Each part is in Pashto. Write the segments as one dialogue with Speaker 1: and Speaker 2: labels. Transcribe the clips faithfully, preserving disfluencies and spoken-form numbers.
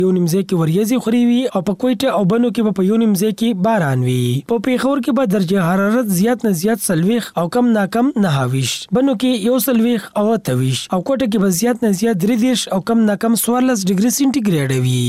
Speaker 1: یو نیمځای کې وریځې خوري وي او په کوټه او بنو کې په یو نیمځای کې باران وي. په پیښور کې به درجه حرارت زیات نه زیات سلويخ او کم نه کم نه هاويش، بنو کې یو سلويخ او تاويش او کوټه کې به زیات نه زیات درې دیش او کم نه کم څوارلس ډیګري سنټیګریډ وي.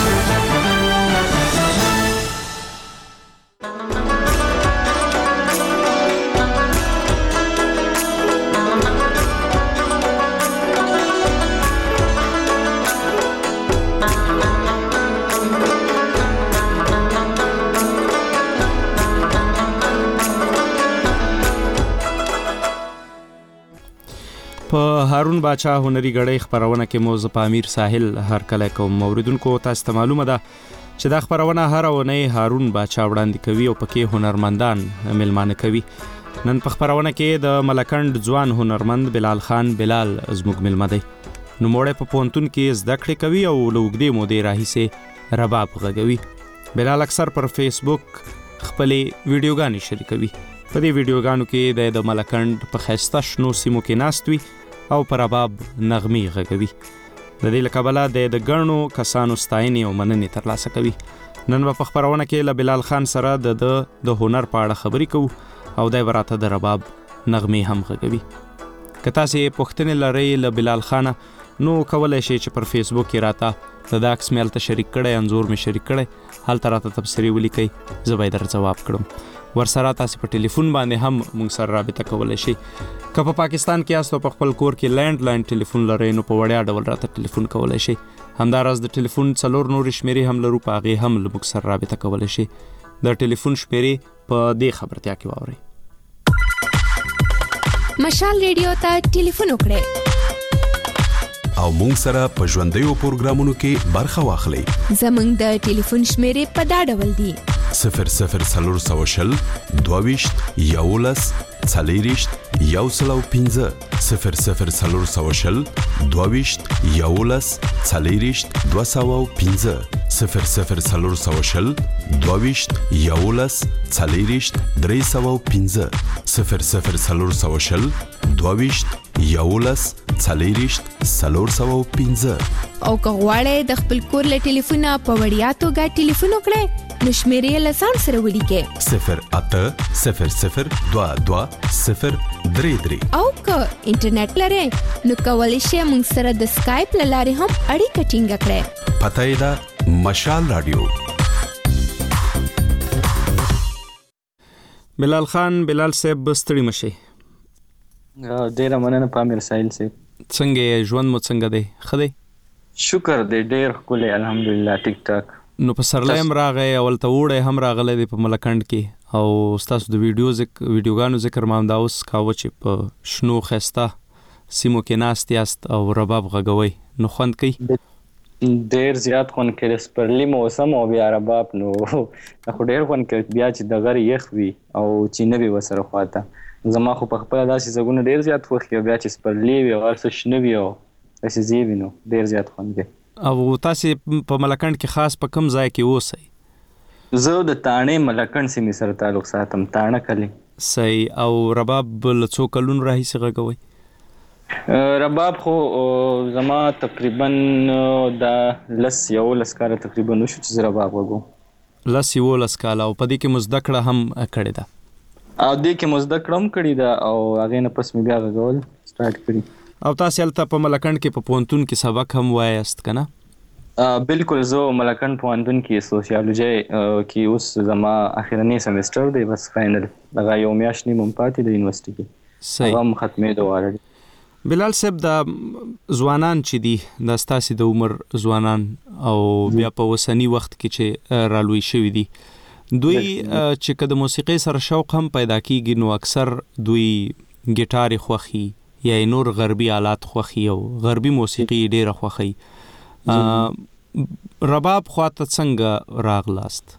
Speaker 2: په هارون باچا هنري غړې خبرونه کې موز په امیر ساحل هر کله کوم موریدونکو تاسو ته معلومه ده چې دا خبرونه هر ونه هارون باچا وړاندې کوي او پکې هنرمندان ملمانه کوي. نن په خبرونه کې د ملکند ځوان هنرمند بلال خان بلال زموږ ملمه دی. نو موړې په پونتون کې زده کړې کوي او لوګدې مودې راهیسه رباب غږوي. بلال اکثر پر فیسبوک خپلې ویډیوګانې شریکوي. په دې ویډیوګانو کې د ملکند په خسته شنو سیمو کې ناست وي او پر رباب نغمې غږوي. د دې لکبله د ګڼو کسانو ستاینې او مننې ترلاسه کوي. نن په خبرونه کې له بلال خان سره د د هنر په اړه خبرې کوو او د براته د رباب نغمې هم غږوي. که تاسو پوښتنې لرئ له بلال خان نو کولای شئ چې پر فیسبوک کې راته د داکس میل ته شریک کړئ، انزور می شریک کړئ، هلته راته تبصرې ولیکئ، زه به در جواب کړم. ورسره تاسو په ټلیفون باندې هم موږ سره رابطه کولای شئ. که په پاکستان کې یاست او په خپل کور کې لینډ لاین ټلیفون لرئ نو په وړیا ډول راته ټلیفون کولای شئ. همداراز د ټلیفون څلور نورې شمیرې هم لرو، په هغې هم له موږ سره رابطه کولای شئ. د ټلیفون شمیرې په دې خبرتیا کې واورئ.
Speaker 3: مشال ریډیو ته ټلیفون وکړئ
Speaker 4: او مونږ سره په ژوندیو پروګرامونو کې برخه واخلئ.
Speaker 3: زمونږ د ټلیفون شمیرې په دا ډول دي:
Speaker 4: صفر صفر څلور سوه شل دوه ویشت یولس څلېرویشت یو سل او پنځه صفر صفر څلور سوه شل دوه ویشت یولس څلېرویشت دوه سوه او پنځه صفر صفر څلور سوه شل دوه ویشت یولس څلېرویشت درې سوه او پنځه صفر صفر څلور سوه شل دوه ویشت یولس څلېرویشت څلور سوه او پنځه.
Speaker 3: او که غواړئ د خپل کور له ټلیفونه په وړیا توګه ټلیفون وکړئ نو شمیرې له ځان سره ولیکئ:
Speaker 4: صفر اته صفر صفر دوه دوه صفر درې درې.
Speaker 3: او که انټرنیټ لرئ نو کولی شئ موږ سره د سکایپ له لارې هم اړیکه ټینګه کړئ.
Speaker 4: پته یې ده مشال رادیو.
Speaker 2: بلال خان بلال صاحب ستړي مشئ.
Speaker 5: ډیره مننه پامیر سایل صاحب.
Speaker 2: څنګه ژوند مو څنګه دی؟ ښه دی؟
Speaker 5: شکر دی، ډیر ښکلی الحمدلله ټیک ټاک.
Speaker 2: نو په سرلایم راغی اول ته وړی هم راغلی دی په ملکند کې او ستاسو د ویډیو ذکر ویډیوګانو ذکر ما همدا اوس کاوه چې په شنو ښایسته سیمو کې ناست یاست او رباب غږوئ، نو خوند کوي؟
Speaker 5: ډیر زیات خوند کوي. د سپرلي موسم او بیا رباب نو خو ډیر خوند کوي. بیا چې د غر یخ وي او چینه وي ورسره خواته زما خو په خپله داسې ځایونه ډیر زیات خوښ وي. بیا چې سپرلي وي او هر څه شنه وي او داسې ځای وي نو ډیر زیات خوند کوي.
Speaker 2: او تاسې په ملکند کې خاص په کوم ځای کې اوسئ؟
Speaker 5: زه د تاڼې ملکند سیمې سره تعلق ساتم، تاڼه کلی.
Speaker 2: صحیح. او رباب له څو کلونو راهیسې غږوئ؟
Speaker 5: رباب خو زما تقریبا د لس یولس کاله تقریبا وشو چې زه رباب غږوم.
Speaker 2: لس یولس کاله. او په دې کې مو زده کړه هم کړې ده؟
Speaker 5: او دې کې مو زده کړه هم کړې ده او هغې نه پس مې بیا غږول سټارټ کړي.
Speaker 2: او تاسې هلته په ملکند کې په پوهنتون کې سبق هم وایاست که نه؟
Speaker 5: بالکل. زه ملکند پوهنتون کې سوسیالوجي کې اوس زما اخرنی سمستر دی، بس فاینل دغه یو میاشت نیم هم پاتې د یونیورسټي کې.
Speaker 2: صحیح.
Speaker 5: هغه هم ختمېدو غواړي.
Speaker 2: بلال صاحب د ځوانان چې دي د ستاسې د عمر ځوانان او بیا په اوسني وخت کې چې رالوی شوي دي دوی چې که د موسیقۍ سره شوق هم پیدا کیږي نو اکثر دوی ګیټارې خوښي یا نور غربي آلات خوښي او غربي موسیقي ډیره خوښي. رباب خواته څنګه راغلاست؟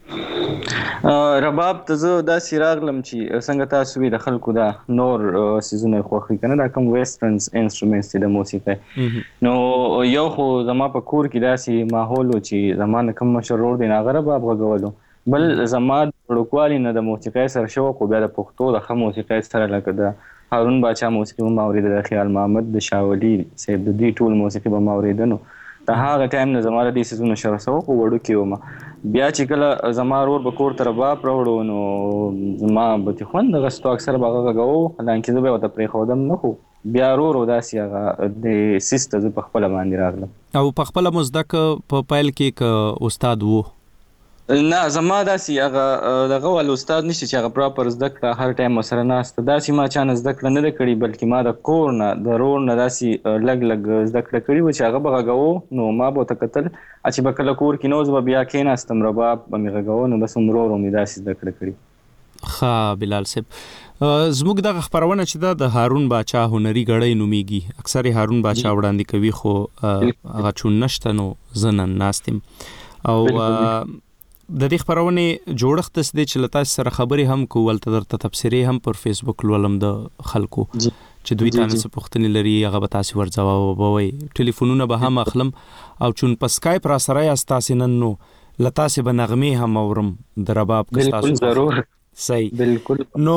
Speaker 5: رباب ته زه داسې راغلم چې څنګه تاسو وی د خلکو دا نور سیزونه خوښي کنه، دا کوم ویسټرنز انسټرومنټس دي د موسیقۍ. نو یو خو زما په کور کې داسې ماحول و چې زما نه کوم مشر ورور دی هغه رباب غږولو، بل زما د وړوکوالي نه د موسیقۍ سره شوق و، بیا د پښتو د ښه موسیقۍ سره لکه د هارون باچا موسیقي به ما اورېده، د خیال محمد، د شاولي صاحب، د دوی ټول موسیقي به ما اورېده. نو د هغه ټایم نه زما د دې سیزونو شروع سو خو وړو کې وم بیا چې کله زما ورور به کور ته رباب راوړو نو زما به خوند غستو اکثر به غږو حالانکه زه به ورته پرېښودم نه خو بیا ورور داسې هغه د سیسته زه په خپله باندې راغلم
Speaker 2: او په خپله مو زده که په پیل کې که استاد و؟
Speaker 5: نه زما داسې هغه دغه ول استاد نشته چې هغه پراپر زده کړه هر ټایم ورسره ناسته داسې ما چا نه زده کړه نه ده کړې بلکې ما د کور نه د ورور نه داسې لږ لږ زده کړه کړې وه چې هغه به غږوو نو ما به ورته کتل چې به کله کور کې نه زه به بیا کېناستم رباب به مې غږوو نو بس ورور مې داسې زده کړه کړې.
Speaker 2: ښه بلال صاحب زموږ دغه خپرونه چې ده د هارون باچا هنري ګړی نومیږي اکثر یې هارون باچا وړاندې کوي خو هغه چون نشته نو زه نن ناست یم او د دې خپرونې جوړښت داسې دی چې له تاسو سره خبرې هم کوو هلته درته تبصرې هم پر فیسبوک لولم د خلکو چې دوی تا نه څه پوښتنې لري هغه به تاسې ورځوابوئ ټلیفونونه به هم اخلم او چون په سکایپ را سره یاست تاسې نن نو له تاسې به نغمې هم اورم د رباب که
Speaker 5: بالکل ضرور
Speaker 2: صحیح
Speaker 5: بالکل
Speaker 2: نو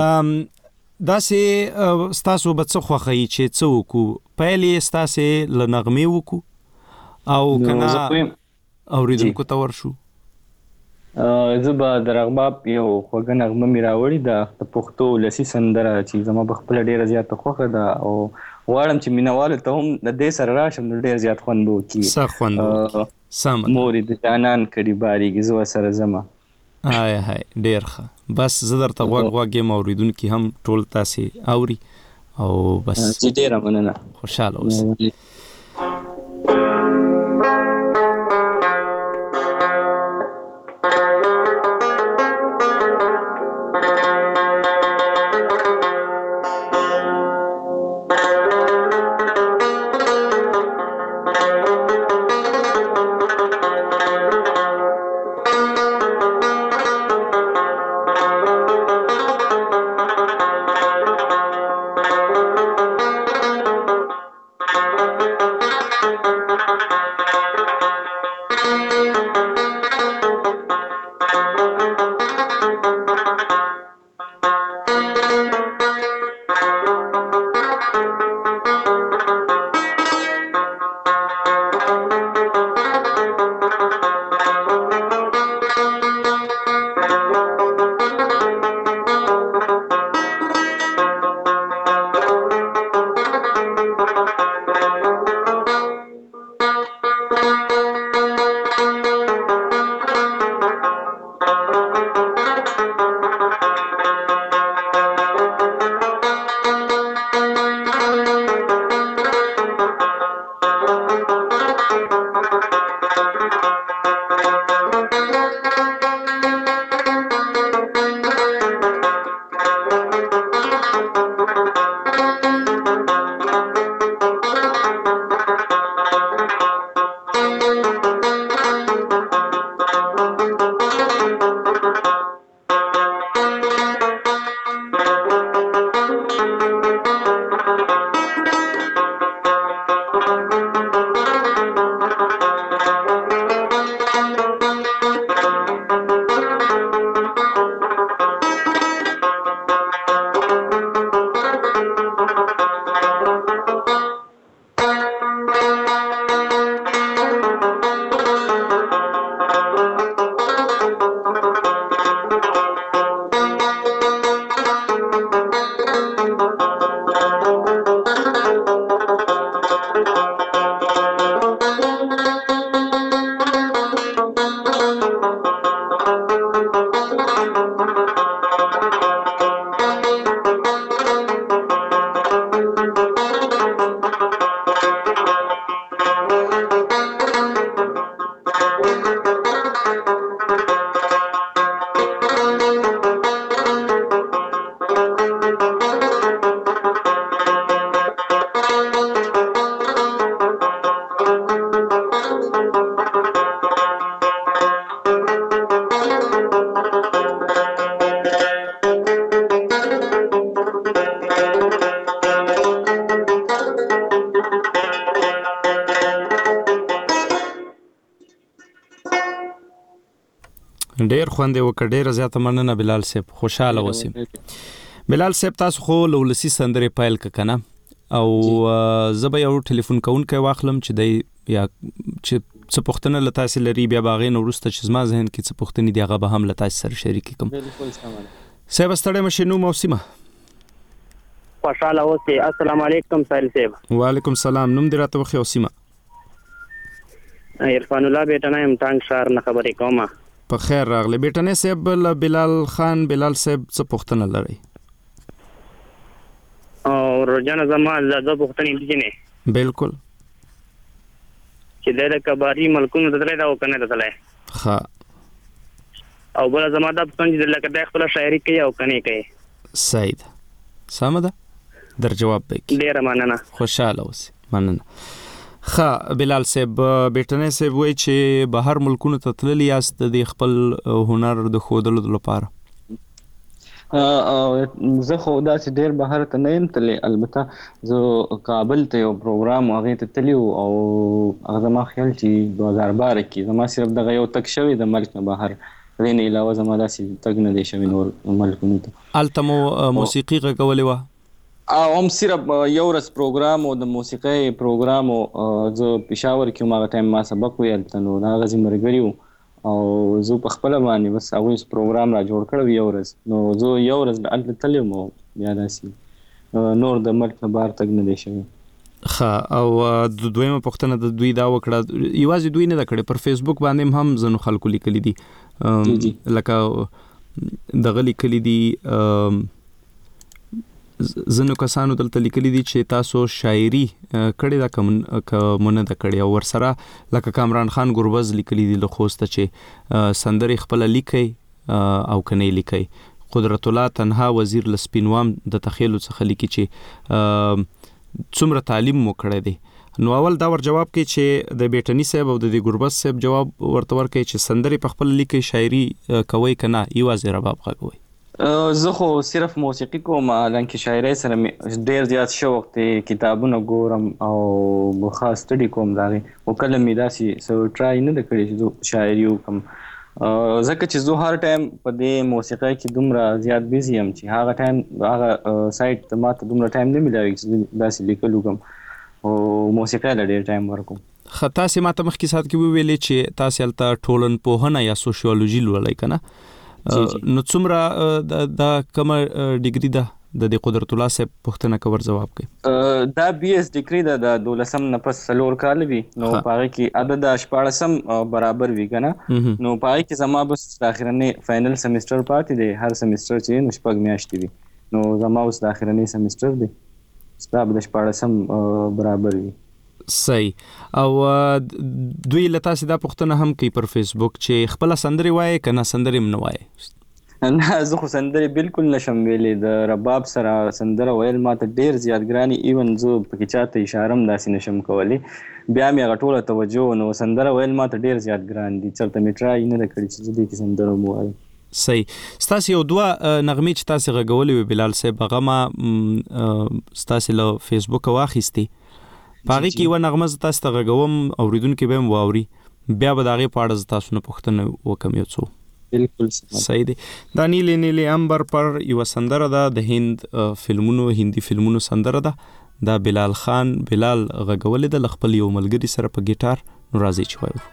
Speaker 2: داسې ستاسو به څه خوښوي چې څه وکړو پیل یې ستاسې له نغمې وکړو او که نه اورېدونکو ته ورشو؟
Speaker 5: زه به د رباب یو خوږه نغمه مې راوړې ده د پښتو ولسي سندره چې زما په خپله ډېره زیاته خوښه ده او غواړم چې مینهوالو ته هم د دې سره راشم نو ډېر زیات خوند به وکړي.
Speaker 2: څه خوند وکړي؟
Speaker 5: مورې د جانان کړي باریږي زه ورسره ځمه.
Speaker 2: هاي هاي ډېر ښه بس زه درته غوږ غوږ یم اورېدونکي هم ټول تاسې اوري او بس
Speaker 5: ډېره مننه
Speaker 2: خوشحاله اوسئ. ډیر خوند وکړ. ډیر زیاته مننه بلال صاحب، خوشاله اوسئ. بلال صاحب تاسو خو لولسی سندرې پایل ک کنه او زه به یو ټلیفون کوونکی واخلم چې د یا چې څه پوښتنه له تاسو لري بیا باغې نو وروسته چې زما ذهن کې څه پوښتنې دي هغه به هم له تاسو سره شریک کوم.
Speaker 5: بالکل سم.
Speaker 2: صاحب ستړی مشه نو موسمه
Speaker 6: خوشاله اوسئ. السلام علیکم سایل صاحب.
Speaker 2: وعلیکم السلام. نوم دې راته وخی اوسمه؟
Speaker 6: عرفان الله بیٹنه ام ټانګ شهر نه خبرې کومه.
Speaker 2: په خیر راغلی بیٹنه صاحب. بلال خان بلال صاحب څه پوښتنه لري؟
Speaker 6: او روزانه زما زړه پوښتنې دي نه.
Speaker 2: بالکل.
Speaker 6: چې د کباري ملکونو د تلای دا وکنه د تلای.
Speaker 2: ها.
Speaker 6: او بل زما د پښتون چې لکه د خپل شاعري کوي او کني کوي.
Speaker 2: سید. سمده. در جواب بکی.
Speaker 6: ډیر مننه.
Speaker 2: خوشاله اوسئ. مننه. ها بلال صاحب بیٹنه صاحب وای چې بهر ملکونو ته تللی یاست د خپل هنر د ښودلو لپاره.
Speaker 5: زه خو داسې ډېر بهر ته نه یم تللی، البته زه کابل ته یو پروګرام هغې ته تللی وو او هغه زما خیال چې دوه هزار باره کې زما صرف دغه یو تګ شوی د ملک نه بهر، دې نه علاوه زما داسې تګ نه دی شوی نور ملکونو ته.
Speaker 2: هلته مو موسیقي غږولې وه؟
Speaker 5: او هم صرف یو ورځ پروګرام او د موسیقۍ پروګرام او زه پېښور کې وم هغه ټایم ما سبق ویل ته نو د هغه ځینې ملګري وو او زه په خپله باندې بس هغوی پروګرام را جوړ کړی یو ورځ نو زه یو ورځ هلته تللی وم او بیا داسې نور د ملک نه بهر تګ نه دی شوی.
Speaker 2: ښه. او دویمه پوښتنه د دوی دا وکړه، یوازې دوی نه ده کړې، پر فیسبوک باندې هم ځینو خلکو لیکلي دي لکه دغه لیکلي دي ځینو کسانو دلته لیکلي دي چې تاسو شاعري کړې ده که مو نه ده کړې، او ورسره لکه کامران خان ګربز لیکلي دي له خوسته چې سندرې خپله لیکئ او که نه یې لیکئ. قدرت الله تنها وزیر له سپینوام د تخیلو څخه لیکي چې څومره تعلیم مو کړی دی. نو اول دا ور جواب کوي چې د بیټني صاحب او د دې ګربز صاحب جواب ورته ورکوي چې سندرې په خپله لیکئ، شاعري کوئ که نه یوازې رباب غږوئ.
Speaker 5: زه خو صرف موسیقي کوم، حالانکه شاعرۍ سره مې ډېر زیات شوق دی، کتابونه ګورم او خاص سټډي کوم د هغې، خو کله مې داسې څه ټرای نه ده کړې چې زه شاعري وکړم، ځکه چې زه هر ټایم په دې موسیقۍ کې دومره زیات بیزي یم چې هغه ټایم هغه سایټ ته ما ته دومره ټایم نه میلاوي چې داسې لیکل وکړم او موسیقۍ له ډېر ټایم ورکوم.
Speaker 2: ښه. تاسې ما ته مخکې ساعت کې وویلې چې تاسې هلته ټولنپوهنه یا سوشیولوژي لولئ که نه؟ نو څومره دا کومه ډیګري ده د دې قدرت الله صاحب پوښتنه کور جواب کوي؟
Speaker 5: دا بي اس ډیګري ده د دولسم نه پس څلور کال وي نو په هغې کې عدد د شپاړسم برابر وي که نه، نو په هغې کې زما بس د اخرنۍ فاینل سمیسټر پاتې دی، هر سمیسټر چې نو شپږ میاشتې وي، نو زما اوس د اخرنۍ سمیسټر دی، ستا به د شپاړسم برابر وي.
Speaker 2: صحیح. او دوی له تاسې دا پوښتنه هم کوي پر فیسبوک چې خپله سندرې وایې که نه سندرې هم نه وایې؟
Speaker 5: نه زه خو سندرې بالکل نشم ویلی، د رباب سره سندره ویل ما ته ډېر زیات ګران دي، ایون زه پکې چاته اشاره هم داسې نشم کولی، بیا مې هغه ټوله توجه نو سندره ویل ما ته ډېر زیات ګران دي، چېرته مې ټرای نه ده کړې چې زه دې کې سندره هم ووایم.
Speaker 2: صحیح. ستاسې یو دوه نغمې چې تاسې غږولې وې بلال صاحب هغه ما ستاسې له فیسبوکه واخیستې، په هغې کې یوه نغمه زه تاسو ته غږوم، اورېدونکي به هم واوري، بیا به د هغې په اړه زه تاسو نه پوښتنه وکړم یو څو.
Speaker 5: بالکل
Speaker 2: صحیح دی. دا نیلې نیلې امبر پر یوه سندره ده د هند فلمونو هندي فلمونو سندره ده، دا بلال خان بلال غږولې ده له خپل یو ملګري سره په ګیټار. نو راځئ چې وایو.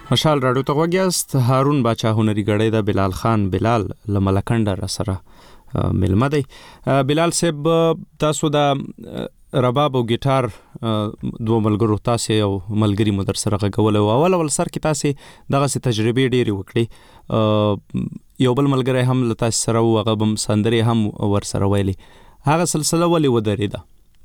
Speaker 2: مشال راډیو ته وګیاست. هارون باچا هنري غړی د بلال خان بلال لملکندر سره ملمه دی. بلال صاحب تاسو د رباب او ګیټار دوه ملګرو تاسو یو ملګری مو در سره غږول او اول اول سر کې تاسو دغه څه تجربه ډېری وکړي. یو بل ملګری هم له تاسو سره او هغه بم سندري هم ور سره ویلي. هغه سلسله ولې ودرېده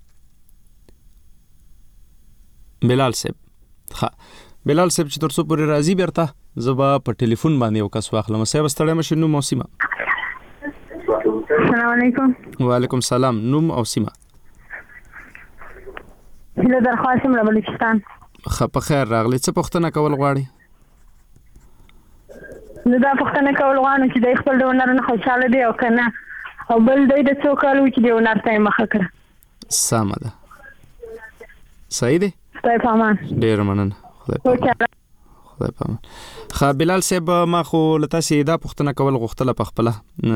Speaker 2: بلال صاحب؟ ښه بلال صاحب چې تر څو پورې راځي بیرته زه به په ټلیفون باندې یو کس واخلم. صاحب ستړی مشي. نوم او سیمه؟
Speaker 7: السلام علیکم.
Speaker 2: وعلیکم السلام. نوم او سیمه؟
Speaker 7: زه درخواست یم له بلوچستان.
Speaker 2: ښه په خیر راغلی. څه پوښتنه کول غواړئ؟
Speaker 7: زه دا پوښتنه کول غواړم چې د خپل د هنر نه خوشحاله دی او که نه، او بل دی د څو کالو چې د هنر ته یې مخه کړه.
Speaker 2: سمه ده. صحیح دی.
Speaker 7: خدای په امان.
Speaker 2: ډېره مننه. خدای په امان. ښه بلال صاحب ما خو له تاسې دا پوښتنه کول غوښتله په خپله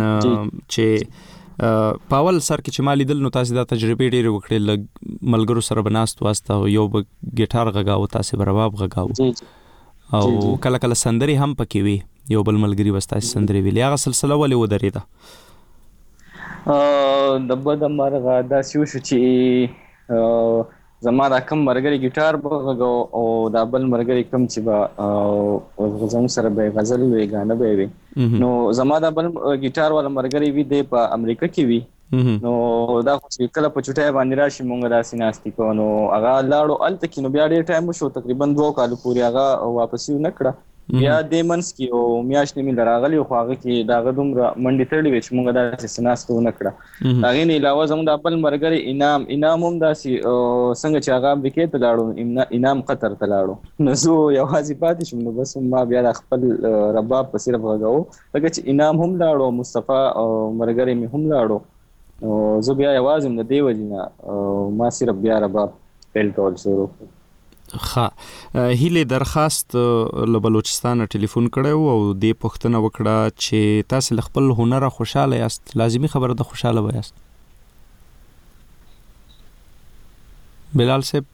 Speaker 2: چې په اول سر کې چې ما لیدل نو تاسې دا تجربې ډېرې وکړې. له ملګرو سره به ناست واست او یو به ګیټار غږاوه، تاسې به رباب غږاوه او کله کله سندرې هم پکې وي. یو بل ملګري به ستاسې سندرې ویلې. هغه سلسله ولې ودرېده؟
Speaker 5: د بده مرغه داسې وشو چې زما دا کم مرګري ګیټار به غږاو او دا بل مرګري کم چې به زموږ سره به غزل وي، ګانه به وي. نو زما دا بل ګیټار والا مرګري وي دی په امریکا کې وي. نو دا خو چې کله په چوټۍ باندې راشي مونږ داسې ناستې کوو. نو هغه لاړو هلته کې نو بیا ډېر ټایم وشو، تقریبا دوه کالو پورې هغه واپس یې ونه کړه. بیا دې منځ کې یو میاشت نیمې له راغلې خو هغه کې د هغه دومره منډې تړلې وې چې مونږ داسې څه ناسته ونه کړه. د هغې نه علاوه زموږ د بل ملګری انعام انعام هم داسې څنګه چې هغه امریکې ته لاړو، انعام قطر ته لاړو. نو زه یوازې پاتې شوم. نو بس ما بیا د خپل رباب په صرف غږاوه، ځکه چې انعام هم لاړو، مصطفی ملګری مې هم لاړو. نو زه بیا یوازې م د دې وجې نه ما صرف بیا رباب پیل کول شروع کړو.
Speaker 2: ښه هیله درخواست له بلوچستان ټلیفون کړی او دې پوښتنه وکړه چې تاسو له خپل هنر خوشاله یاست. لازمي خبره ده خوشاله وایاست. بلال صاحب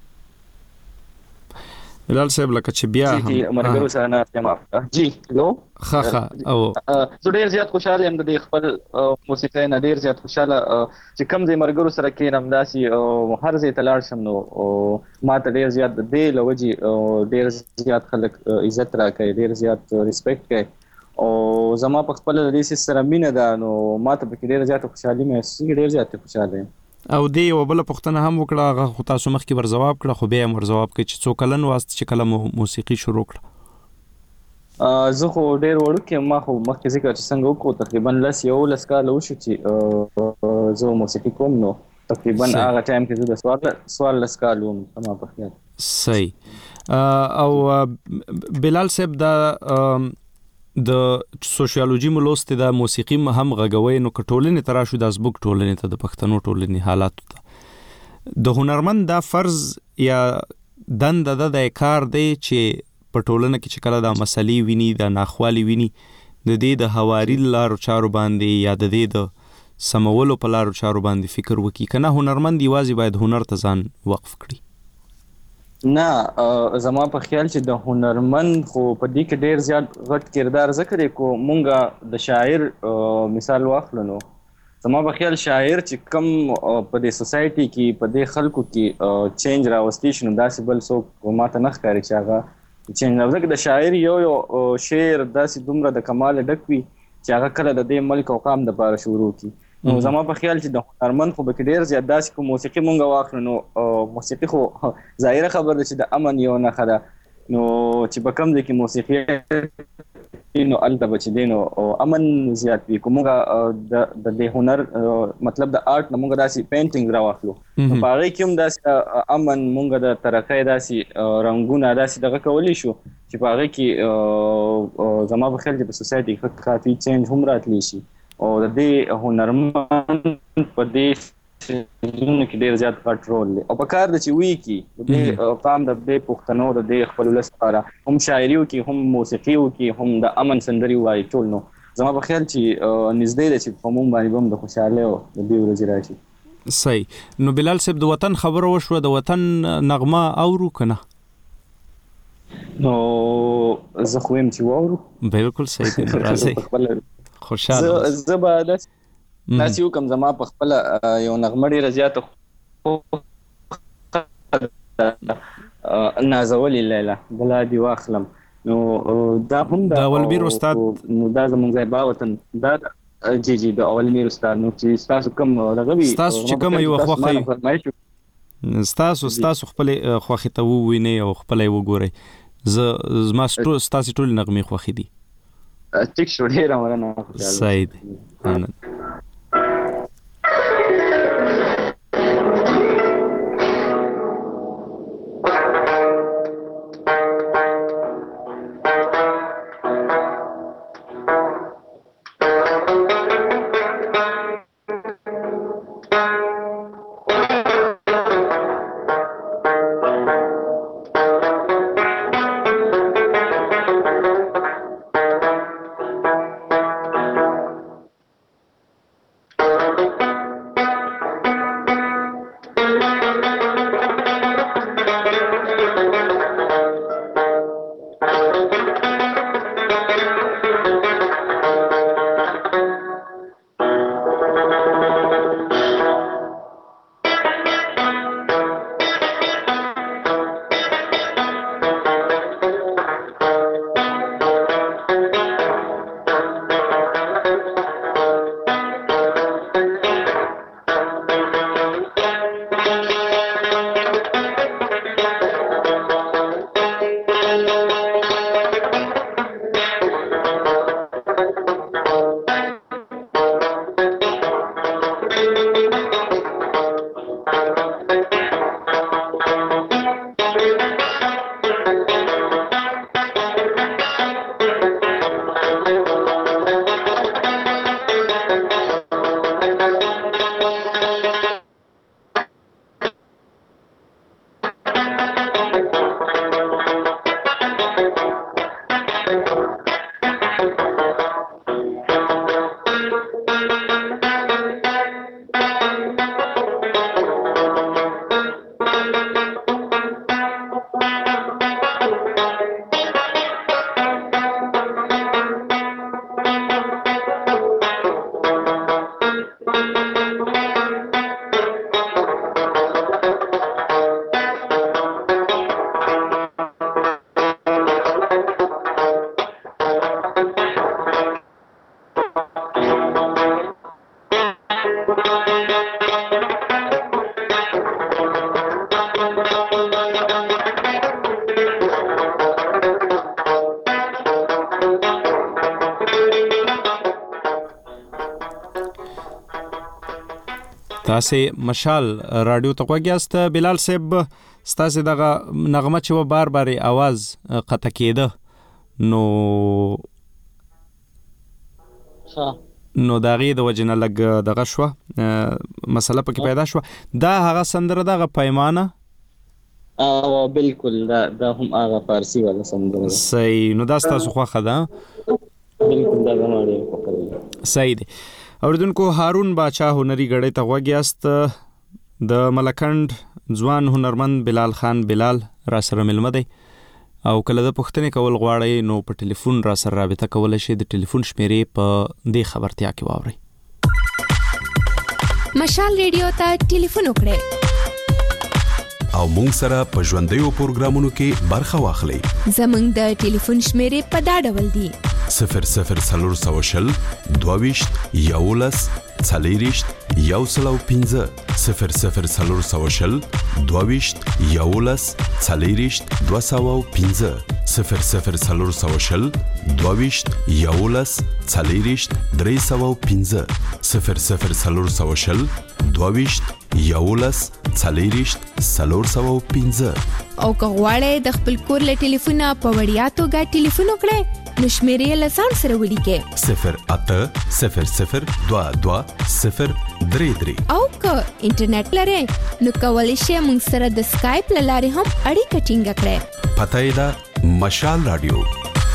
Speaker 2: بلال صاحب لکه چې بیا
Speaker 5: هم مرګرو سره نه یم. جی هلو.
Speaker 2: ښه ښه او
Speaker 5: زه ډېر زیات خوشاله یم د دې خپل موسیقۍ نه. ډېر زیات خوشاله چې کوم ځای مرګرو سره کښېنم داسې هر ځای ته لاړ شم نو ما ته ډېر زیات د دې له وجې ډېر زیات خلک عزت راکوي، ډېر زیات ریسپیکټ کوي او زما په خپله د دې سره مینه ده. نو ما ته پکې ډېره زیاته خوشحالي محسوسېږي. ډېر زیات خوشحاله یم.
Speaker 2: او دې یوه بله پوښتنه هم وکړه، هغه خو تاسو مخکې ور ځواب کړه خو بیا هم ور ځواب کړئ چې څو کلن واست چې کله مو موسیقي شروع کړه؟
Speaker 5: زه خو ډېر وړوکی یم. ما خو مخکې ذکر چې څنګه وکړو تقریبا لس یولس کاله وشو چې زه موسیقي کوم. نو تقریبا هغه ټایم کې زه د څوارلس کال وم زما په خیال.
Speaker 2: صحیح. او بلال صاحب دا د سوشیالوجي مو لوستې ده، موسیقي هم غږوئ، نو که ټولنې ته راشو د ازبک ټولنې ته، د پښتنو ټولنې حالاتو ته، د هنرمند دا فرض یا دنده ده د کار دی چې په ټولنه کې چې کله دا مسلې ویني، دا ناخوالې ویني، د دې د هواري لارو چارو باندې یا د دې د سمولو په لارو چارو باندې فکر وکړي، که نه هنرمند یوازې باید هنر ته ځان وقف کړي؟
Speaker 5: نه زما په خیال چې د هنرمند خو په دې کې ډېر زیات غټ کردار ځکه دی کو مونږه د شاعر مثال واخلو. نو زما په خیال شاعر چې کم په دې سوسایټي کې په دې خلکو کې چینج راوستی شي نو داسې بل څوک ما ته نه ښکاري چې هغه چینج راوځي. ځکه د شاعر یو یو شعر داسې دومره د کماله ډک وي چې هغه کله د دې ملک او قام دپاره شروع کړي. نو زما په خیال چې د هنرمند خو به کې ډېر زیات داسې کوم موسیقي مونږ واخلو نو موسیقي خو ظاهره خبر ده چې د امن یو نښه ده. نو چې به کوم ځای کې موسیقي نو هلته به چې دی نو امن زیات وي. که مونږ د دې هنر مطلب د آرټ نه مونږ داسې پینټینګ راواخلو نو په هغې کې هم داسې امن مونږ د ترقۍ داسې رنګونه داسې دغه کولی شو چې په هغې کې زما په خیال چې په سوسایټي کې کافي چینج هم راتلی شي. او د دې هنرمند په دې ژوندونو کې ډېر زیات غټ رول دی او په کار ده چې ویې کړي د دې قام د دې پښتنو د دې خپل ولس لپاره هم شاعري وکړي، هم موسیقي وکړي، هم د امن سندرې ووایي ټول. نو زما په خیال چې نږدې ده چې په موږ باندې به هم د خوشحالۍ او د دې ورځې راشي.
Speaker 2: صحیح. نو بلال صاحب د وطن خبره وشوه، د وطن نغمه اورو که نه؟
Speaker 5: نو زه خو يم چې وورو.
Speaker 2: بالکل صحیح دی. راځي خوشاله
Speaker 5: زه به داسې وکم زما په خپل یو نغمه ډېره زیاته نازولې لیلا بلا دی واخلم. نو دا هم د
Speaker 2: اولمیر استاد
Speaker 5: نو دا زمونږ ځای با وطن دا جی جی د اولمیر استاد نو چې تاسو کوم لغوي
Speaker 2: تاسو چې کوم یو خوخه تاسو تاسو خپل خوخه ته وویني او خپل یو ګوري زه زما تاسو ټول نغمه خوخه دي.
Speaker 5: ټیک شو ډیر مرنه.
Speaker 2: صحیح دی. تاسو مشال رادیو ته وګیاست بلال صاحب ستاسو دغه نغمه چې و بار بار आवाज قطع کېده نو
Speaker 5: ها
Speaker 2: نو داغه د وجنه لګ دغه شو مسله پکې پیدا شو دا هغه سندره دغه پیمانه
Speaker 5: او بالکل دا دا هم هغه فارسی ولا سندره
Speaker 2: صحیح نو دا تاسو خو خدا
Speaker 5: بالکل دا غواړي
Speaker 2: صحیح دی اوردونکو هارون باچا هنري غړې ته وګیاست د ملکند ځوان هنرمند بلال خان بلال را سره ملمه دی او کله د پښتنې کول غواړي نو په ټلیفون را سره رابطه کول شي د ټلیفون شمیرې په دې خبرتیا کې واوري.
Speaker 3: مشال ریډیو ته ټلیفون وکړئ
Speaker 4: او مونږ سره په ژوندۍ پروګرامونو کې برخه واخلئ.
Speaker 3: زمونږ د ټلیفون شمیرې په دا ډول دي
Speaker 4: صفر صفر څلور سوه شل دوهویشت یولس څلېرویشت یو سل او پنځه صفر صفر څلور سوه شل دوهویشت یولس څلېرویشت دوه سوه او پنځه صفر صفر څلور سوه شل دوهویشت یولس څلېرویشت درې سوه او پنځه صفر صفر څلور سوه شل دوهویشت یولس څلېرویشت څلور سوه او پنځه
Speaker 3: او که غواړئ د خپل کور له ټلیفونه په وړیا توګه ټلیفون وکړئ نو شمیرې له ځان سره ولیکئ صفر
Speaker 4: اته صفر صفر دوه دوه صفر درې درې
Speaker 3: او که انټرنیټ لرئ نو کولی شئ موږ سره د سکایپ له لارې هم اړیکه ټینګه کړئ.
Speaker 4: پته یې ده مشال رادیو.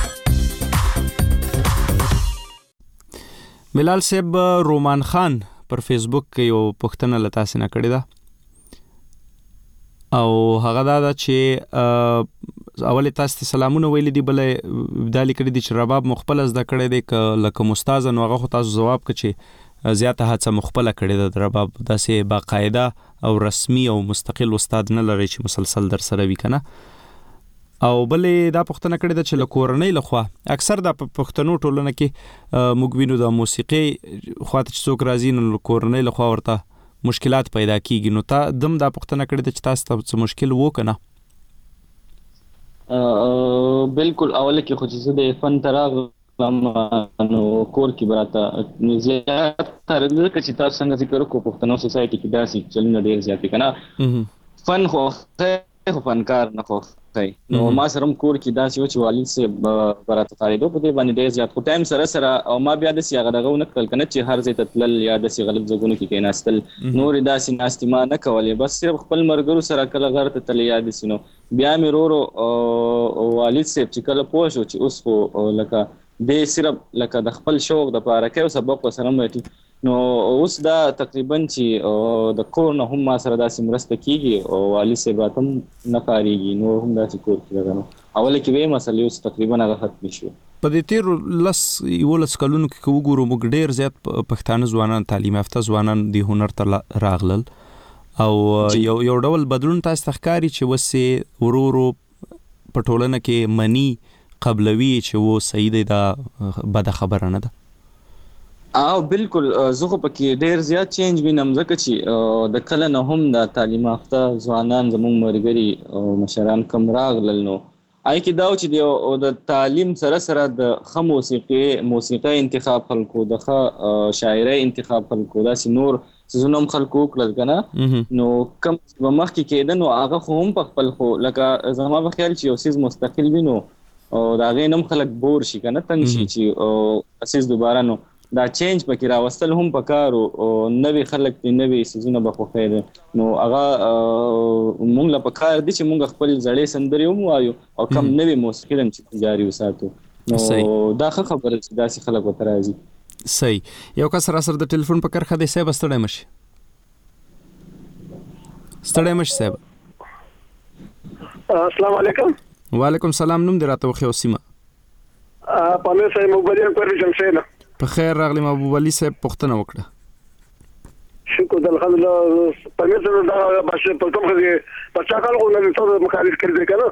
Speaker 2: بلال صاحب رومان خان پر فیسبوک کې یو پوښتنه له تاسو نه کړې ده او هغه دا ده چې اول تاسو ته سلامونه ویل دي بل بدالي کړی دي چې رباب مخبل از د کړی دی ک لکه مستاز نو هغه تاسو جواب کړي زیاته هڅه مخبل کړی د رباب داسې باقاعده او رسمي او مستقل استاد نه لري چې مسلسل در سره وی کنه او بلې دا پښتنه کړی د چې لکورنۍ لخوا اکثر د پښتنو ټولنه کې موږ وینو د موسیقي خواته چې څوک راځي نو لکورنۍ لخوا ورته مشکلات پیدا کیږي نو تا دم دا پښتنه کړی د چې تاسو ته مشکل وو کنه
Speaker 5: بالکل اوله کې خو چې د فن تراغ نو کور کې براته زیات تر دې چې تاسو څنګه ذکر کو پښتنو سوسایټي کې داسې چلونه ډیر زیات کنه فن خو خو فنکار نه خو نو ما سره کور کې داسې و چې والد سه براته خاریدو په دې باندې ډیر زیات خو ټایم سره سره او ما بیا د سیاغه دغه نه کول کنه چې هر ځای ته تلل یا د سی غلط ځګونو کې کېناستل نور داسې ناستې ما نه کولې بس صرف خپل مرګرو سره کله غر ته تل یاد سينو بیا مې رورو والد سه چې کله پوه شو چې اوس خو لکه د صرف لکه د خپل شوق د پاره کې او سبق وسره مې نو اوس دا تقریبا چې د کور نه هم ما سره داسې مرسته کیږي او والد سه براتم نه کاریږي نو هم داسې کور کې راغلم اوله کې وې مسلې اوس تقریبا هغه ختم شو
Speaker 2: په دې تیر لس یو لس کلونو کې وګورو موږ ډیر زیات پښتانه ځوانان تعلیم یافته ځوانان د هنر ته راغلل او یو یو ډول بدلون تاسو تخکاری چې وسه ورورو په ټولنه کې منی قبلوي چې و سید دا بد خبره نه ده
Speaker 5: او بالکل زه خو پکې ډیر زیات چینج وینم ځکه چې د کله نه هم د تعلیم یافته ځوانان زموږ مرګري او مشران کم راغلل نو آی کې دا چې د تعلیم سره سره د خ موسیقي موسیقي انتخاب خلکو د خ شاعري انتخاب خلکو دا نور زونم خلکو کړل کنه نو کم مخ کې کېده نو هغه خو هم په خپل خو لکه زما په خیال چې یو سیز مستقل وینو او دا غینم خلک بور شي کنه تنگ شي چې اساس دوباره نو دا چینج پکې راوستل هم پکارو او نوې خلک دي نوې سيزونه به خو خیر نو هغه مونږ لا پکار دي چې مونږ خپل زړې سندري هم وایو او کم نوې موسیقي هم چې جاری وساتو نو دا خبره چې داسې خلک وته راځي
Speaker 2: صحیح یو کس را سره د ټلیفون په کرخه دی صاحب ستړی مشي ستړی مشي صاحب
Speaker 8: السلام علیکم
Speaker 2: وعلیکم السلام نوم دې راته وخی او سیمه
Speaker 8: پامه صاحب مبارک پر جمشید
Speaker 2: په خیر راغلی ابو علي صاحب پوښتنه وکړه
Speaker 8: شکر الحمدلله پامه سره دا باشه په کوم کې په چا کال غو نه ته مخالف کړی کنه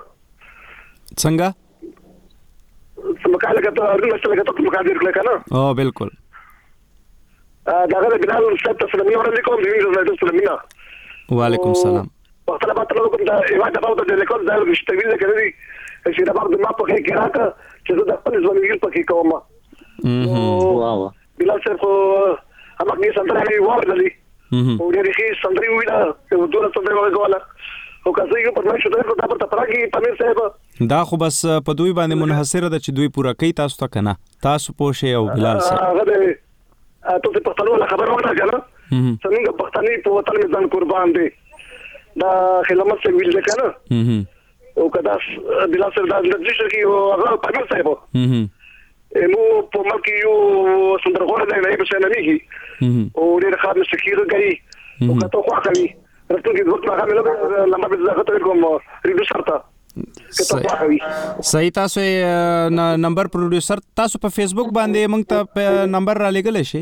Speaker 2: څنګه
Speaker 8: سمکاله کته ارګل سره کته مخالف کړی کنه
Speaker 2: او بالکل
Speaker 8: دا غره بلال استاد تسلیمي ورته کوم دی زه تسلیمینا
Speaker 2: وعلیکم السلام
Speaker 8: په طلبات لكم دا ایواده باور د لیکل دا مشتغل کړی چې دا بعد ما په کې راکا چې زه د خپل ځوانۍ په کې کوم
Speaker 5: واو
Speaker 8: بلال صاحب هم کې سندري وردلې او دې کې سندري ویلا چې دوه سندري ورغواله او کله یو په ماشو دا په تاسو راګي پمیر صاحب
Speaker 2: دا خو بس په دوی باندې منحصره ده چې دوی پورا کوي تاسو ته کنه تاسو پوښي او بلال صاحب
Speaker 8: هغه ته په پښتنو خبر ونه کړه څنګه پښتني په وطن کې ځان قربان دي دا خلمت څه ویل کنه او کدا بلال صاحب دا د دې شي او هغه پمیر صاحب مو په ملک یو سندرغونه نه به څه نه میږي او ډېر خاص مسکیر غري او کته خو کوي راتو کې وخت هغه له لمبه به زغه ته کوم پروډوسر ته
Speaker 2: صحیح تاسو نمبر پروډوسر تاسو په فیسبوک باندې موږ ته نمبر را لګل شي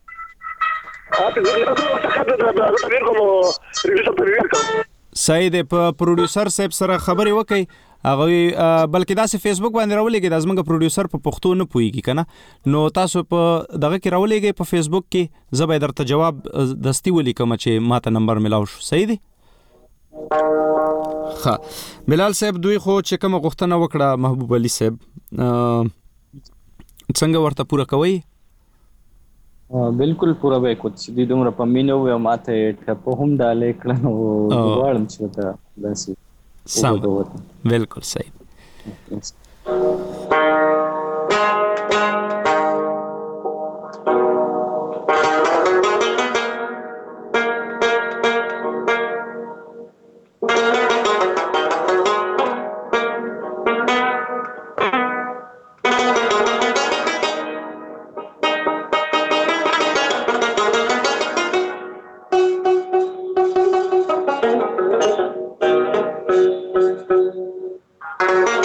Speaker 2: صحیح دی په پروډوسر صاحب سره خبرې وکړئ هغه بلکې دا سه فیسبوک باندې راولېږي د زمونږ پروډوسر په پښتو نه پويږي کنه نو تاسو په دغه کې راولېږئ په فیسبوک کې زه به درته جواب دستی ولیکم چې ماته نمبر ملاو شو صحیح دی ها بلال صاحب دوی خو چې کوم غوښتنه وکړه محبوب علي صاحب څنګه ورته پوره کوي
Speaker 5: بالکل پوره به کو چې د دومره په مينو و ماته ټپه هم دالې کړه نو غواړم چې دا داسې
Speaker 2: سم بالکل صحیح
Speaker 9: Thank you.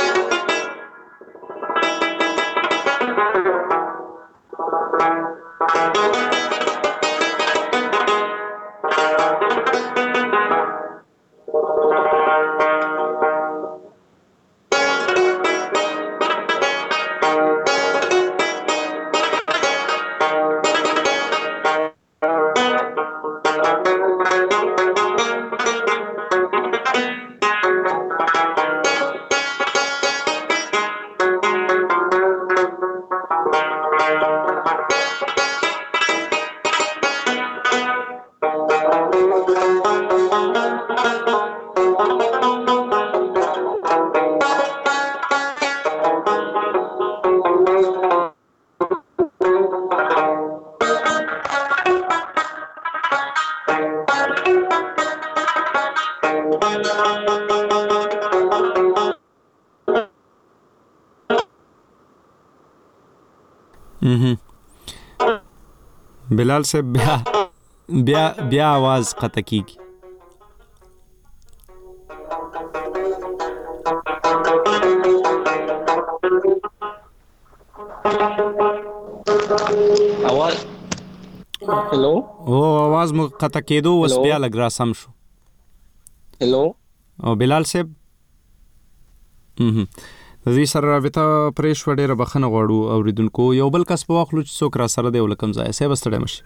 Speaker 2: بلال صاحب بیا بیا بیا आवाज قطع کیږي.
Speaker 5: आवाज हेलो
Speaker 2: او आवाज مو قطع کېدو اوس بیا لږ را سم شو.
Speaker 5: हेलो
Speaker 2: او بلال صاحب د دې سره رابطه پرې شوه، ډېره بخښنه غواړو اورېدونکو. یو بل کس په واخلو چې څوک را سره دی او له کوم ځایه. صاحب ستړی مه شي.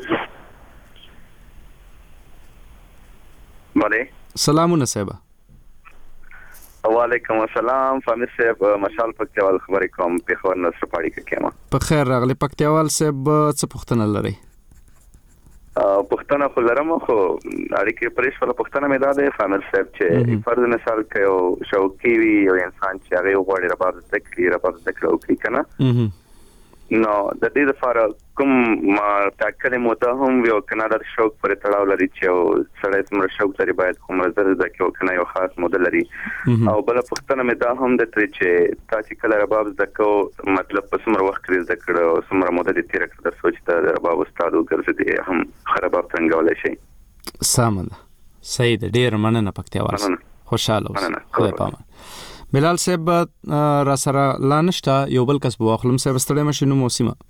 Speaker 9: بله
Speaker 2: سلامونه صاحبه.
Speaker 9: وعلیکم السلام فامیر صاحب، مشال پکتیوال خبرې کوم، پېښور نه سپاړی کې کېما.
Speaker 2: په خیر راغلی پکتیوال صاحب، څه پوښتنه لرئ؟
Speaker 9: پښتنه خو لرم، خو اړیکې پرېش ولا پښتنه مې دا ده فامیر صاحب چې فرض مثال کې یو شوقي وي یو انسان چې هغه غواړي رباب زده کړي، رباب زده کړي او کوي کنه، نو د دې لپاره کوم ما تاکل موته هم یو کنه د شوق پر تړاو لري چې یو سړی څومره شوق لري باید کوم زر زده کوي کنه، یو خاص موډل لري. او بل پښتنه مې دا هم د تر چې تاسو کله رباب زده کوو مطلب په څومره وخت کې زده کړو څومره موده دې تیر کړو د سوچ ته رباب استاد وګرځي هم خراب څنګه ولای شي.
Speaker 2: سمه ده، صحیح ده، ډیر مننه پکتیوال، خوشاله اوسه، خدای پامان. بلال صاحب را سره لا نشته، یو بل کس به واخلم. صاحب ستړی مه شئ، نوم او سیمه.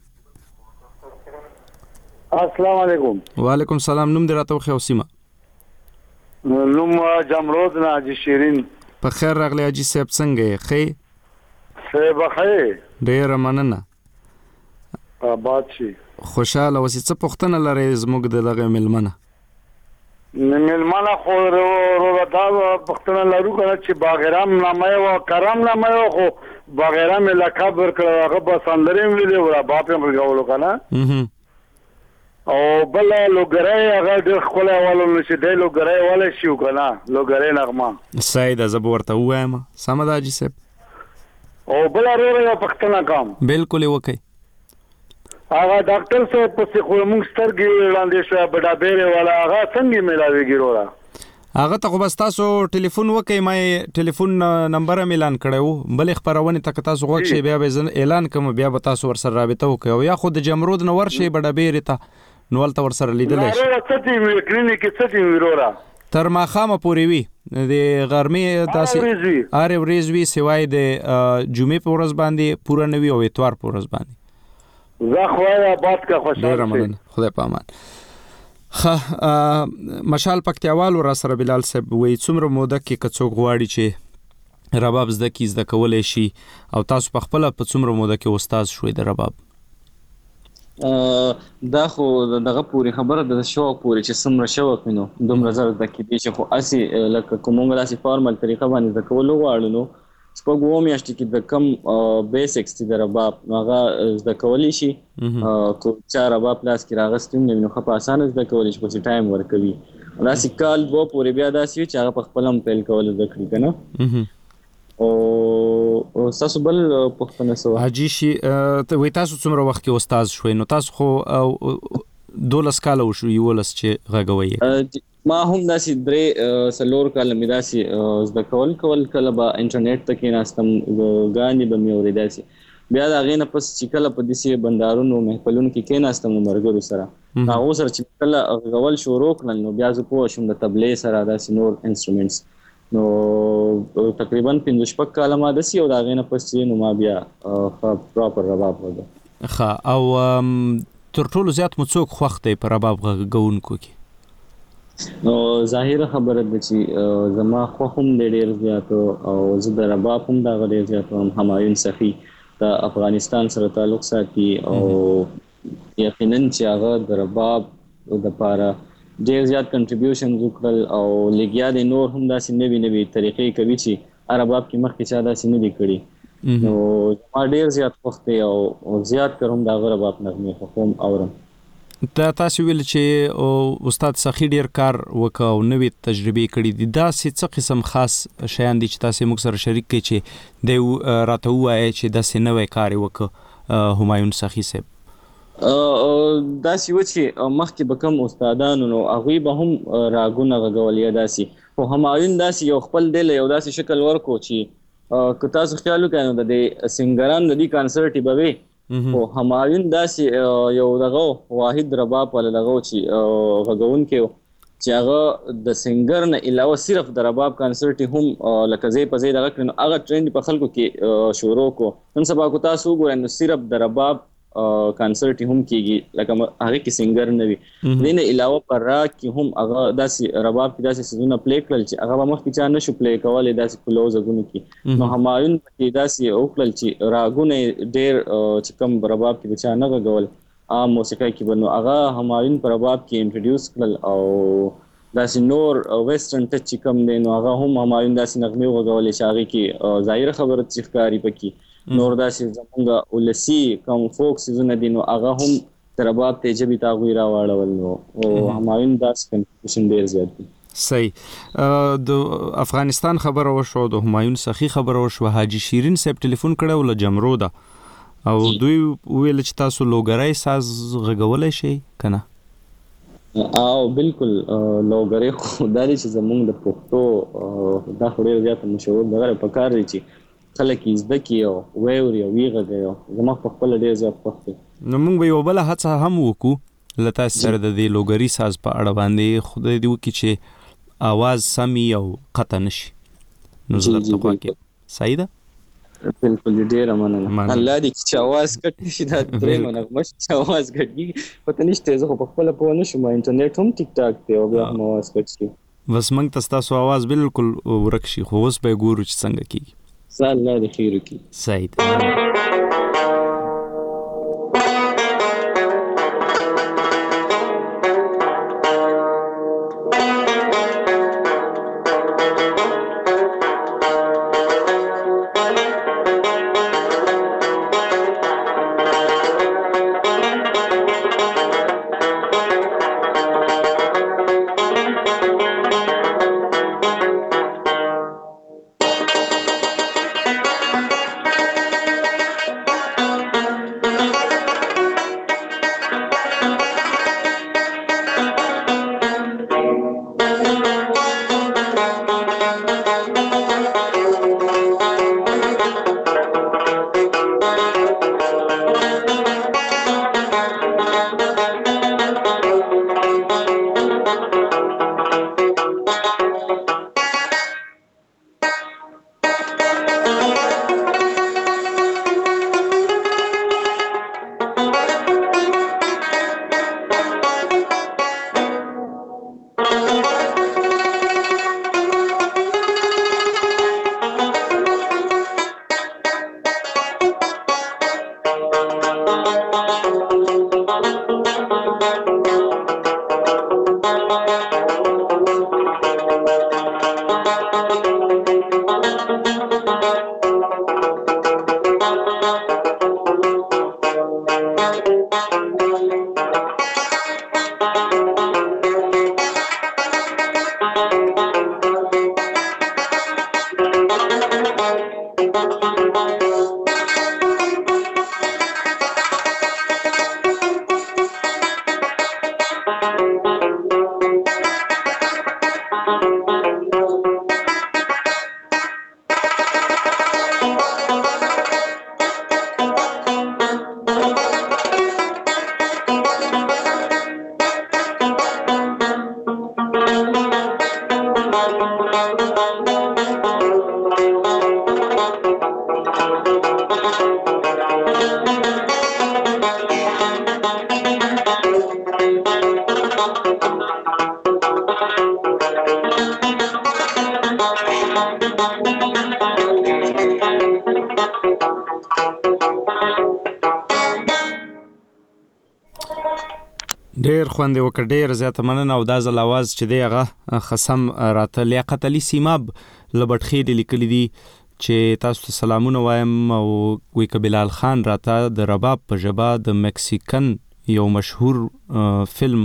Speaker 10: السلام علیکم.
Speaker 2: وعلیکم السلام. نوم دې راته وښیه او سیمه.
Speaker 10: نوم جمرود نه حاجي شیرین.
Speaker 2: په خیر راغلی حاجي صاحب، څنګه یې؟ ښه
Speaker 10: صاحب ښه.
Speaker 2: ډېره مننه.
Speaker 10: آباد شي.
Speaker 2: خوشاله اوسئ. څه پوښتنه لرئ زموږ د دغه مېلمه نه؟
Speaker 10: مېلمانه خو وروره دا پوښتنه لرو کنه چې باغرام نامه او کرم نامه خو باغرام لقب ورکړو، هغه به سندرې ویلې او رباب یې ورغولو کنه. او بل لوګرای هغه ډېر ښکلی والو نشي دی، لوګرای والی شي کنه، لوګرای نغمه.
Speaker 2: صحیح ده، زه به ورته ووایم. سمه ده حاجي صاحب.
Speaker 10: او بل وروره یو پوښتنه کوم.
Speaker 2: بالکل یې وکئ.
Speaker 10: هغه ډاکټر صاحب پسې خو موږ سترګې وړاندې شوه بډابېرې والا، هغه څنګه میلاوېږي وروره؟
Speaker 2: هغه ته خو بس تاسو ټلیفون وکئ، ما یې ټلیفون نمبر هم اعلان کړی و، بلې خپرونې ته که تاسو غوږ شئ بیا به زه اعلان کوم، بیا به تاسو ورسره رابطه وکئ. او یا خو د جمرود نه ورشئ بډابېرې ته، نو هلته ورسره لیدلی شئ.
Speaker 10: وروره څه ټیم وي کلینیک کې، څه ټیم وي وروره؟
Speaker 2: تر ماښامه پورې وي، د غرمې داسې هرې ورځ وي، سوای د جمعې په ورځ باندې پوره نه وي او اتوار په ورځ باندې.
Speaker 10: زه خدای آباد کا خوشحال
Speaker 2: ډېره مننه، خدای په امان. ښه مشال پکتیاوالو را سره بلال صاحب وایي څومره موده کې که څوک غواړي چې رباب زده کړي زده کولی شي، او تاسو په خپله په څومره موده کې استاد شوئ د رباب؟
Speaker 5: دا خو دغه پورې خبره د شوق پورې چې څومره شوق وي نو دومره زر زده کېدی شي، خو هسې لکه که موږ داسې فارمل طریقه باندې زده کولو غواړو نو شپږ اووه میاشتې کې د کم بیسکس دي د رباب هغه زده کولی شي. که چا رباب لاس کې راغستی هم نه وي نو ښه په اسانه زده کولی شي، خو چې ټایم ورکوي. داسې کال دوه پورې بیا داسې وي چې هغه په خپله هم پیل کول زده کړي که نه. او ستاسو بل پوښتنه څه وه؟ حاجي شي
Speaker 2: وایي تاسو څومره وخت کې استاد شوئ؟ نو تاسو خو دولس کاله وشو، یولس چې غږوئ.
Speaker 5: ما هم داسې درې څلور کاله مې داسې زده کول کول، کله به انټرنیټ ته کېناستم ګانې به مې اورېدای سي، بیا د هغې نه پس چې کله په داسې بندارونو محفلونو کې کېناستم نو ملګرو سره هغو سره چې کله غږول شروع کړل نو بیا زه پوه شوم د طبلې سره داسې نور انسټرومنټس، نو تقریبا پنځه شپږ کاله ما داسې او د هغې نه پس چې نو ما بیا پراپر رباب وږه.
Speaker 2: ښه، او تر ټولو زیات مو څوک خوښ دی په رباب غږونکو کې؟
Speaker 5: نو ظاهره خبره ده چې زما خوښ هم دی ډېر زیات، او زه د رباب هم دغه ډېر زیات هم همایون سخي د افغانستان سره تعلق ساتي، او یقینا چې هغه د رباب دپاره ډېر زیات کنټریبیوشنز وکړل، او لګیا دی نور هم داسې نوي نوي طریقې کوي چې رباب کې مخکې چا داسې نه دي کړي. نو زما ډېر زیات خوښ دی، او زیات تر هم د هغه رباب نغمې خوښوم اورم.
Speaker 2: دا تاسو ویل چې استاد سخي ډیر کار وکړ او نوې تجربې کړې دي، داسې څه قسم خاص شیان دي چې تاسو موږ سره شریک کړئ چې دی راته ووایي چې داسې نوی کار یې وکړ همایون سخي صاحب؟
Speaker 5: داسې و چې مخکې به کوم استادانو نو هغوی به هم راګونه غږول یا داسې، خو همایون داسې یو خپل دی له یو داسې شکل ورکړو چې که تاسو خیال وکړئ نو د دې سنګرانو د دې کانسرټ به وي او همایون داسې یو دغه واحد رباب ولا دغه چې غږون کې چې هغه د سنگر نه علاوه صرف د رباب کانسرت هم لکه زی په زی دغه کړنو هغه ټرند په خلکو کې شروع کو نن سبا کو تاسو ګورئ نو صرف د رباب کانسرت هم کیږي لکه هغه کې سنگر نه وي دینه علاوه پر را کې هم هغه داسې رباب کې داسې سيزونه پلی کړل چې هغه مخکې چا نشو پلی کولای داسې کلوز غونو کې نو همایون کې داسې او کړل چې راګونه ډېر چې کم رباب کې چا نه غول عام موسیقي کې بنو هغه همایون پر رباب کې انټروډیوس کړل او داسې نور ویسټرن ټچ چې کم دی نو هغه هم همایون داسې نغمې وغولې چې هغه کې ظاهر خبره چې ښکاری پکې نور داسې زمونږ ولسی کوم فوک سيزونه دي نو هغه هم تر رباب ته جبي تغویر راوړل نو او همایون داسې کنټریبیوشن ډېر زیات دی.
Speaker 2: صحیح. د افغانستان خبره وشو د همایون سخی خبره وشو حاجی شیرین صاحب ټلیفون کړو ل جمرو ده او دوی ویل چې تاسو لوګرای ساز غږولای شئ کنه؟
Speaker 5: او بالکل لوګرای خو دالي چې زمونږ د پښتو دا خو ډېر زیات مشهور دغه په کار دی چې خلک یې زده کړي او ویوري او ویغږي زموږ په خپل ډېر زیات خوښ دی.
Speaker 2: نو موږ به یو بله هڅه هم وکړو له تاسو سره د دې لوګري ساز په اړه باندې خدای دې وکړي چې اواز سمي او قطع نشي. نو زه درته غواړم صحیح ده؟
Speaker 5: بالکل ډېره مننه. الله دې چې اواز کټ نشي دا درېیمه نغمه چې اواز کټ پته نشته زه خو په خپله پوه نه شم انټرنیټ هم ټیک ټاک دی او بیا هم اواز کټ شي
Speaker 2: بس موږ ته ستاسو اواز بالکل ورک شي خو اوس به ګورو چې څنګه کېږي.
Speaker 5: الله دې خیر وکړي.
Speaker 2: صحیح ده. ډیر خوند وکړ ډیر زیاته مننه او دا ځل اواز چې دی هغه خصم راته لیاقت علي سیماب لبټخې دی لیکلی دی چې تاسو ته سلامونه وایم او وی ک بلال خان راته د رباب په ژبه د مکسیکن یو مشهور فلم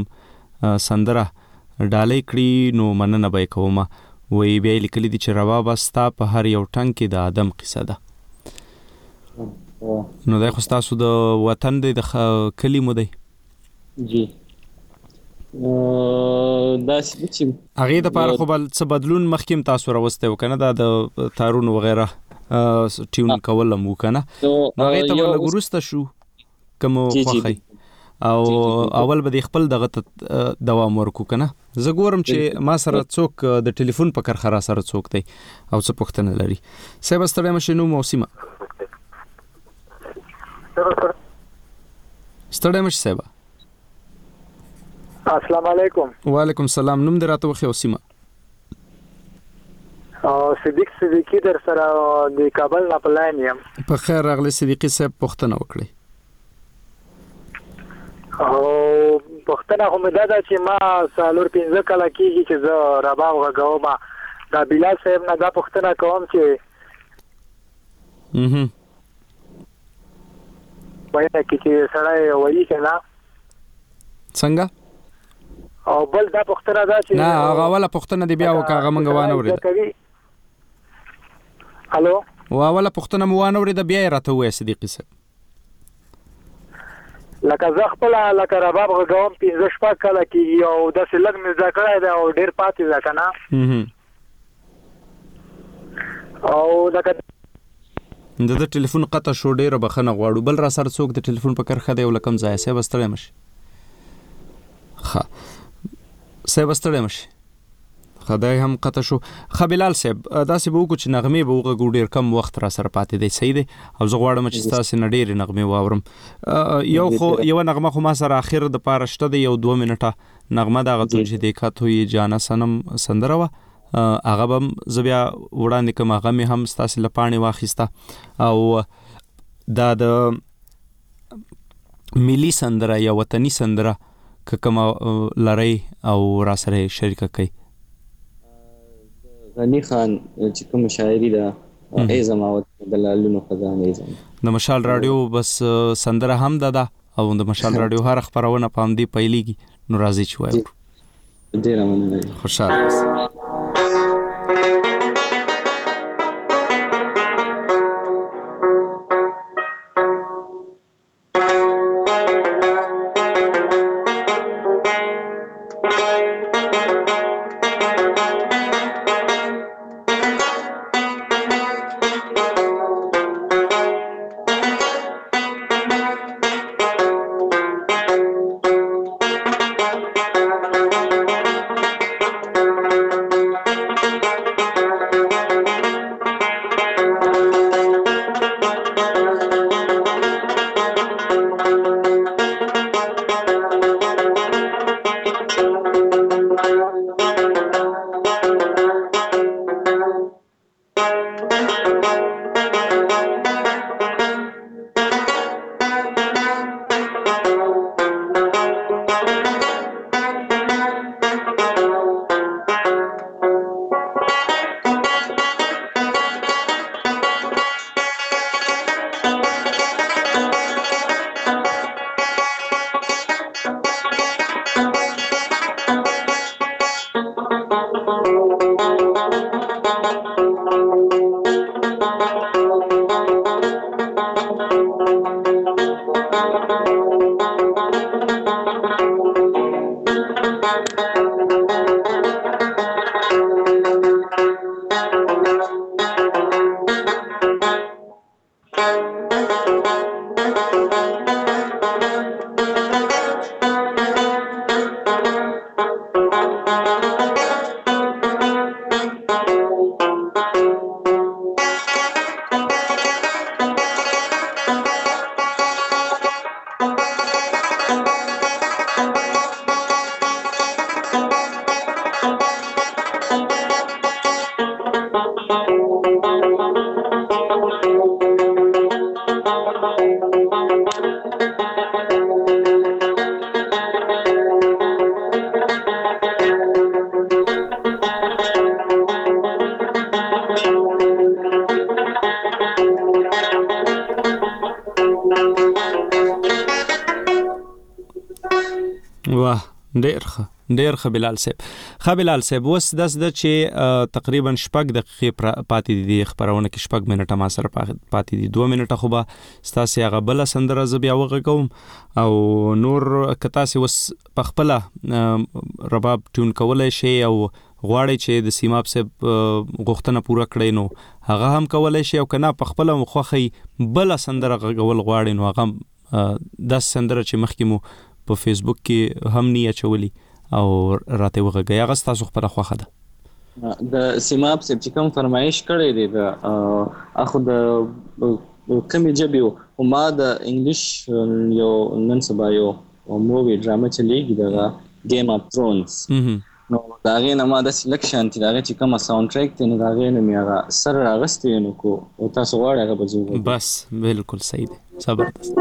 Speaker 2: سندره ډالۍ کړي نو مننه به کوم وی بیا لیکلی دی چې رباب استا په هر یو ټنګ کې د آدم قصه ده نو دا خو تاسو د وطن د کلمو دی
Speaker 5: جی دا چې
Speaker 2: هغه د پاره خو بل څه بدلون مخکیم تاسو راوسته وکنه دا د تارون وغیرہ ټیون کولم وکنه نو هغه ته ولګورسته شو کوم خوخی او اول به خپل دغه دوام ورکو کنه. زه ګورم چې ما سره څوک د ټلیفون په کرخه را سره څوک دی او څه پوښتنه لري. صاحب ستړی مشه نو موسیما ستړی مشه صاحب.
Speaker 11: السلام علیکم.
Speaker 2: وعلیکم السلام. نوم دې راته وخی اوسیما؟
Speaker 11: او صدیق صدیقی در سره د کابل نه پلاین یم.
Speaker 2: په خیر راغلی صدیقی صاحب، پوښتنه وکړئ.
Speaker 11: او پوښتنه خو مې دا ده چې ما څلور پنځه کاله کېږي چې زه رباب غږوم. دا بلال صاحب نه دا پوښتنه کوم چې
Speaker 2: مهم
Speaker 11: وایي چې سړی وایي که نه
Speaker 2: څنګه؟
Speaker 11: او بل دا پوښتنه ده چې
Speaker 2: نه هغه اوله پوښتنه دی بیا وکړه، هغه موږ وانه اورېده.
Speaker 11: الو
Speaker 2: اوله پوښتنه مو وانه اورېده، بیا یې راته ووایه صدیقي صاحب.
Speaker 11: لکه زه خپله لکه رباب غږوم پنځه شپږ کاله کېږي او داسې لږ مې زده کړی دی او ډېر پاتې ده که نه. او لکه
Speaker 2: د ده ټلیفون قطع شو، ډېره بخښنه غواړو. بل را سره څوک د ټلیفون په کرښه دی او له کوم ځایه؟ صاحب ستړی مشي. ښه صاحب ستړی مشي، خدای هم قطع شو. ښه بلال صاحب داسې به وکړو چې نغمې به وغږو، ډېر کم وخت را سره پاتې دی، صحیح دی؟ او زه غواړم چې ستاسې نه ډېرې نغمې واورم. یو خو یوه نغمه خو ما سره اخر د پاره شته دی، یو دوه منټه نغمه د هغه چې دیکات ہوئی جانا سنم سندره وه، هغه به زه بیا وړاندې کوم. هغه مې هم ستاسې له پاڼې واخیسته. او دا د ملي سندره یا وطني سندره که کومه لرئ او را سره شریکه کوئ.
Speaker 5: غنی خان چې کوم شاعري ده ای زما وطن د لالونو خزانې زما،
Speaker 2: د مشال رادیو بس سندره هم ده ده او د مشال رادیو هر خبرونه په همدې پیلېږي. نو راځي چې وایو.
Speaker 5: ډېره مننه.
Speaker 2: خوشحاله اوسئ. واه ډېر ښه ډېر ښه بلال صاحب. ښه بلال صاحب اوس داسې ده چې تقریبا شپږ دقیقې پاتې دي خپرونه کې، شپږ منټه ما سره پاتې دي، دوه منټه خو به ستاسې هغه بله سندره زه بیا وغږوم او نور که تاسې اوس په خپله رباب ټیون کولی شئ او غواړئ چې د سیماب صاحب غوښتنه پوره کړئ نو هغه هم کولی شئ، او که نه په خپله خوښئ بله سندره غږول غواړئ نو هغه د سندره چې مخکې مو په فیسبوک کې هم نی اچولي او راته وغږی هغه ستاسو خپله خوښه ده؟
Speaker 5: د سیماب صاحب چې کوم فرمایش کړی دی د اخو د کمې ژبې و ما د انګلیش یو نن سبا یو مووي ډرامه چلیږي دغه ګیم اف ترونز نو د هغې نه ما داسې لږ شانتي د هغې چې کومه ساوند ټریک دی نو د هغې نه مې هغه سر راغستی نو کو او تاسو غواړئ هغه به زه وګورم.
Speaker 2: بس بالکل صحیح دی، زبردست.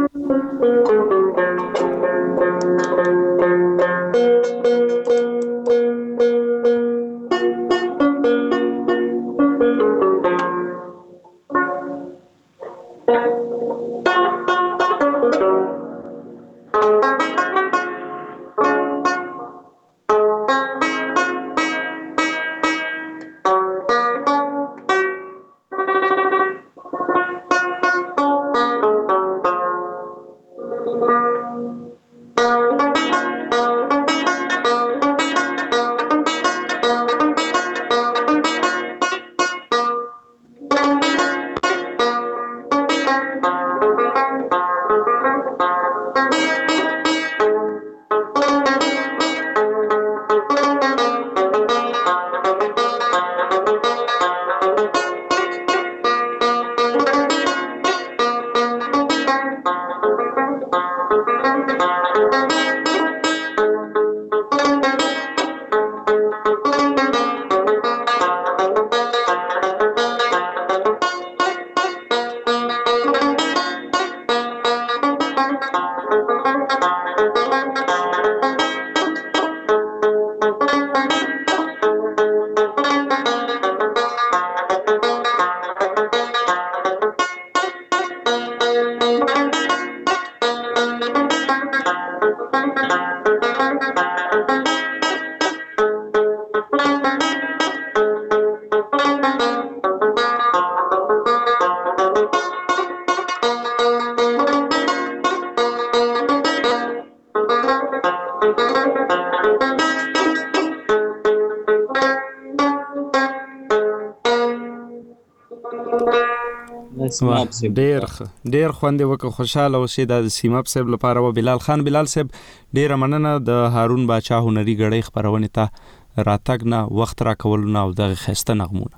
Speaker 2: ډیر ډیر خوندې وکړه، خوشاله اوسې. د سیماب صاحب لپاره و بلال خان. بلال صاحب ډیره مننه د هارون باچا هنري غړی خبرونه ته راتګ نه، وخت را کول نه او دغه خسته نغمونه.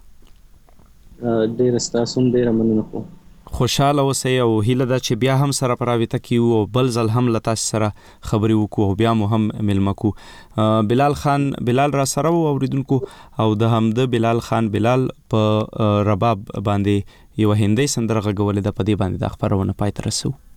Speaker 5: ډیر ستاسو ډیره مننه. خو
Speaker 2: خوشاله اوسئ او هیله ده چې بیا هم سره پراویته کیو او بل ځل هم له تاسو سره خبرې وکړو او بیا مو هم مېلمه کو. بلال خان بلال را سره و اوریدونکو او د همده بلال خان بلال په رباب باندې یو هندۍ سندره غږولې ده. په دې باندې د خبرونه پای ته رسو.